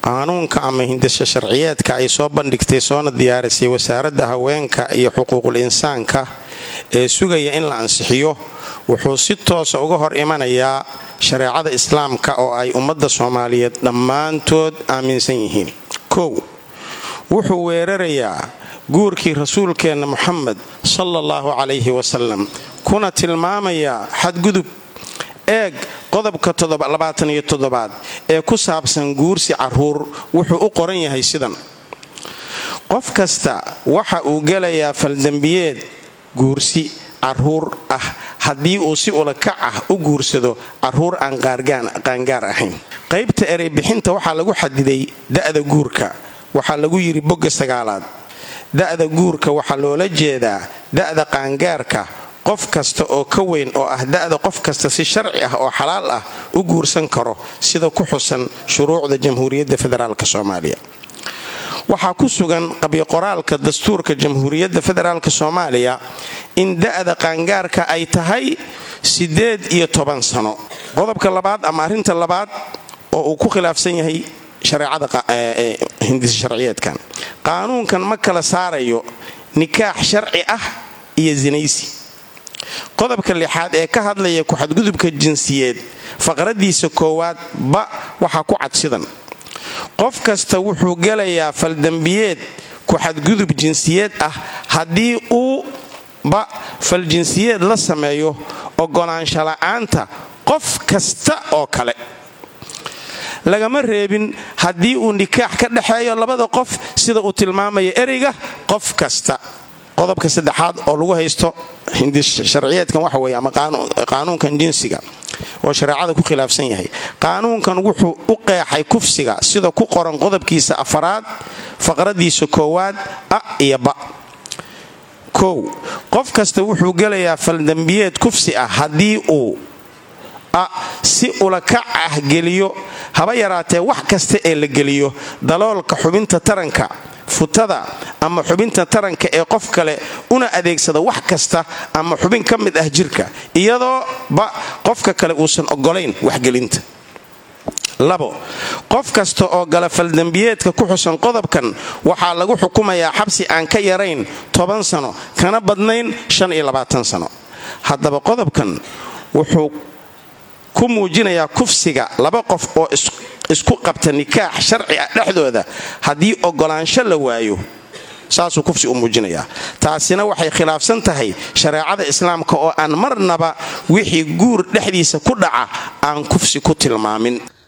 qaanuunka ama hindisha sharciyeedka ay soo bandhigtay soona diyaarisay wasaaradda haweenka iyo xuquuqul insaanka ee sugaya in la ansixiyo wuxuu si toosa uga hor imanayaa shareecada islaamka oo ay ummadda Soomaaliyeed dhammaantood aaminsan yihiin. wuxuu weerarayaa guurkii rasuulkeena Muhammad sallallahu alayhi wasallam kuna tilmaamaya xadgudub qodobka 27 ee ku saabsan guursi caruur wuxuu u qoran yahay sidan: qof kasta waxa uu gelayaa faldambiyeed guursi caruur ah haddii uu si ula kac ah u guursado caruur aan qaangaar ahayn. qaybta erey bixinta waxaa lagu xadiday da'da guurka. waxaa lagu yiri bogga 9aad da'da guurka waxaa loola jeedaa da'da qaangaarka qof kasta oo ka weyn oo ah da'da qof kasta si sharci ah oo xalaal ah u guursan karo sida ku xusan shuruucda Jamhuuriyadda Federaalka Soomaaliya. waxaa ku sugan qabyo qoraalka dastuurka Jamhuuriyadda Federaalka Soomaaliya in da'da qaangaarka ay tahay 18 sano. qodobka labaad ama arinta labaad oo uu ku khilaafsan yahay shareecada hindis sharciyeedkan qaanuunkan ma kala saarayo nikaax sharci ah iyo zinaysi. qodobka 6aad ee ka hadlaya ku xadgudubka jinsiyeed faqradiisa 1 ba waxa ku cadsidan: qof kasta wuxuu gelayaa faldambiyeed ku xadgudub jinsiyeed ah haddii uu ba fal jinsiyeed la sameeyo ogolaansho la'aanta qof kasta oo kale. lagama reebin haddii uu nikaax ka dhaxeeyo labada qof sida uu tilmaamayo ereyga qof kasta. qodobka 3aad oo lagu haysto hindis sharciyeedkan waxa weeye ama qaanuunkan jinsiga oo shareecada ku khilaafsan yahay. qaanuunkan wuxuu u qeexay kufsiga sida ku qoran qodobkiisa 4aad faqradiisa 1 a iyo ba. qof kasta wuxuu gelayaa faldambiyeed kufsi ah haddii uu si ula kac ah geliyo haba yaraatee wax kasta ee la geliyo daloolka xubinta taranka, futada ama xubinta taranka ee qof kale una adeegsada wax kasta ama xubin ka mid ah jirka iyadoo ba qofka kale uusan ogolayn waxgelinta. qof kasta oo gala faldambiyeedka ku xusan qodobkan waxaa lagu xukumayaa xabsi aan ka yarayn 10 sano kana badnayn 25 sano. haddaba qodobkan wuxuu ku muujinayaa kufsiga laba qof oo isku qabta nikaax sharci ah dhexdooda haddii ogolaansho la waayo. saasuu kufsi u muujinayaa. taasina waxay khilaafsan tahay shareecada islaamka oo aan marnaba wixii guur dhexdiisa ku dhaca aan kufsi ku tilmaamin.